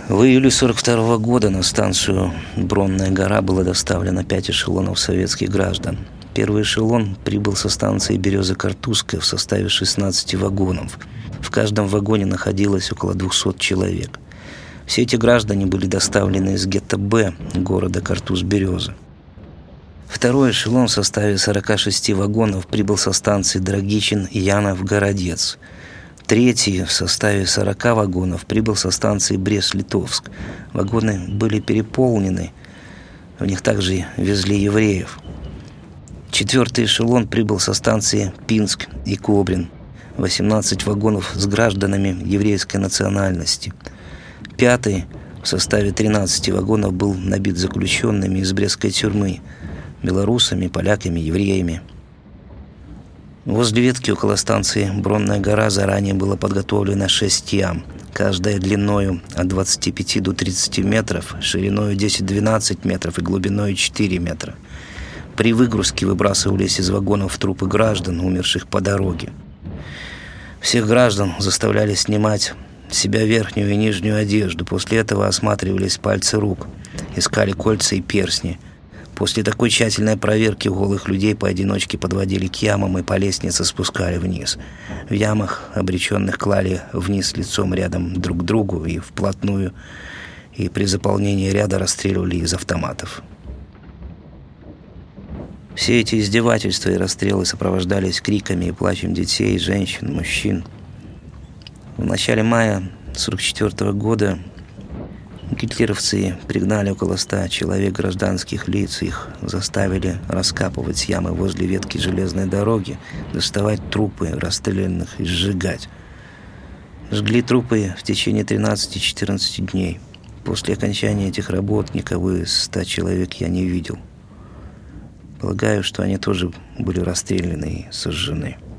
В июле 1942 года на станцию Бронная гора было доставлено 5 эшелонов советских граждан. Первый эшелон прибыл со станции Береза-Картузская в составе 16 вагонов. В каждом вагоне находилось около 200 человек. Все эти граждане были доставлены из гетто Б города Картуз-Береза. Второй эшелон в составе 46 вагонов прибыл со станции Драгичин-Янов-Городец. Третий в составе 40 вагонов прибыл со станции Брест-Литовск. Вагоны были переполнены, в них также везли евреев. Четвертый эшелон прибыл со станции Пинск и Кобрин. 18 вагонов с гражданами еврейской национальности. Пятый в составе 13 вагонов был набит заключенными из Брестской тюрьмы, белорусами, поляками, евреями. Возле ветки около станции Бронная гора заранее было подготовлено 6 ям, каждая длиною от 25 до 30 метров, шириной 10-12 метров и глубиной 4 метра. При выгрузке выбрасывались из вагонов трупы граждан, умерших по дороге. Всех граждан заставляли снимать с себя верхнюю и нижнюю одежду. После этого осматривались пальцы рук, искали кольца и перстни. После такой тщательной проверки голых людей поодиночке подводили к ямам и по лестнице спускали вниз. В ямах обреченных клали вниз лицом рядом друг к другу и вплотную, и при заполнении ряда расстреливали из автоматов. Все эти издевательства и расстрелы сопровождались криками и плачем детей, женщин, мужчин. В начале мая 1944 года гитлеровцы пригнали около 100 человек гражданских лиц. Их заставили раскапывать ямы возле ветки железной дороги, доставать трупы расстрелянных и сжигать. Жгли трупы в течение 13-14 дней. После окончания этих работ никого из 100 человек я не видел. Полагаю, что они тоже были расстреляны и сожжены.